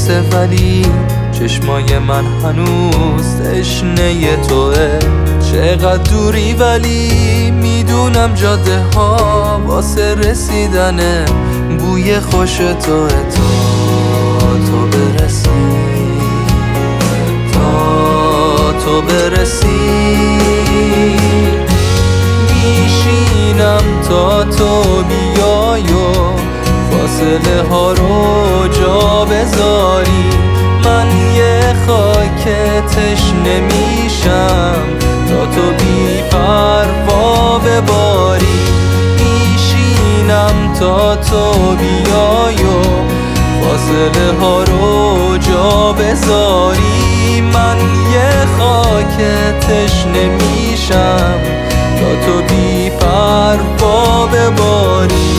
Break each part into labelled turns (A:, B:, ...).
A: واسه ولی چشمای من هنوز تشنه توه. چقدر دوری ولی میدونم جاده ها واسه رسیدنه بوی خوش توه. تو برسی، تو برسی میشینم تا تو بیای و فاصله ها رو جا بذاری. من یه خاک تشنه میشم تا تو بی پروا بباری. میشینم تا تو بیای و فاصله ها رو جا بذاری. من یه خاک تشنه میشم تا تو بی پروا بباری.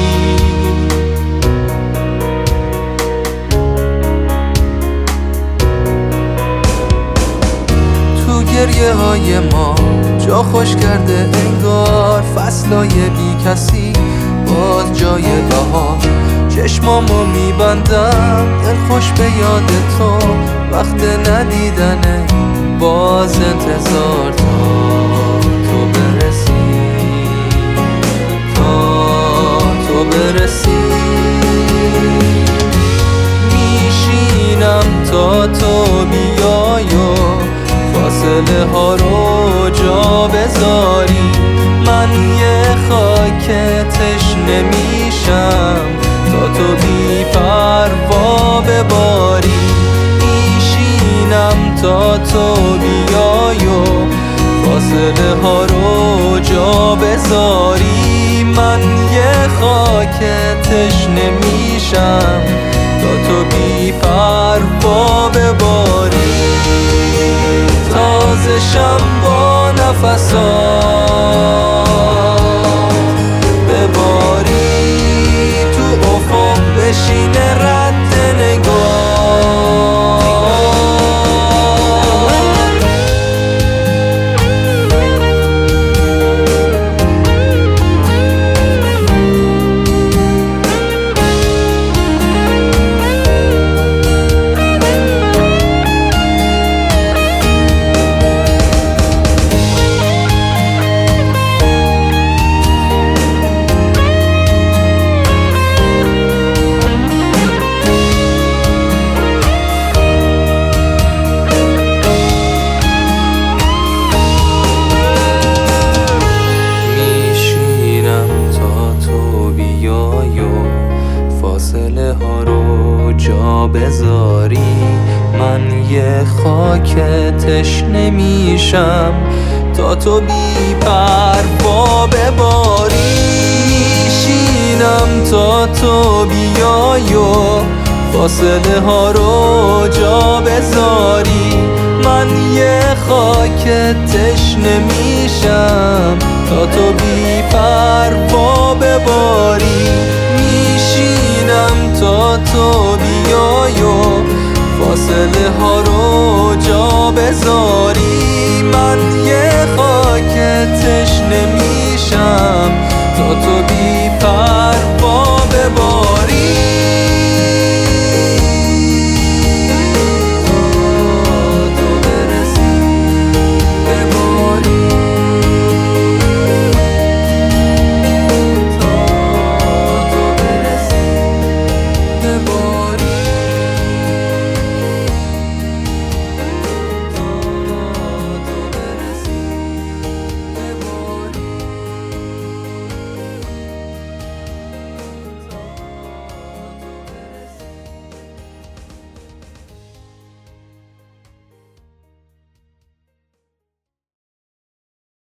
A: تو گریه های ما جا خوش کرده انگار فصلای بی کسی باز جای بهار. چشمامو میبندم دل خوش به یاد تو، وقت ندیدنه باز انتظار تا تو برسی، تا تو برسی. میشینم تا تو بیای و فاصله ها رو جا بذاری. من یه خاک تشنه میشم تا تو بی پروا بباری. میشینم تا تو بیای و فاصله ها رو جا بذاری. من یه خاک تشنه میشم تا تو بی پروا بباری. تازه شم با نفسات بباری تو افق بشینه رد نگاه. فاصله ها رو جا بذاری. من یه خاک تشنه میشم تا تو بی پروا بباری. میشینم تا تو بیای و فاصله ها رو جا بذاری. من یه خاک تشنه میشم تا تو بی پروا بباری. میشینم تا تو بیای و فاصله ها رو جا بذاری. من یه خاک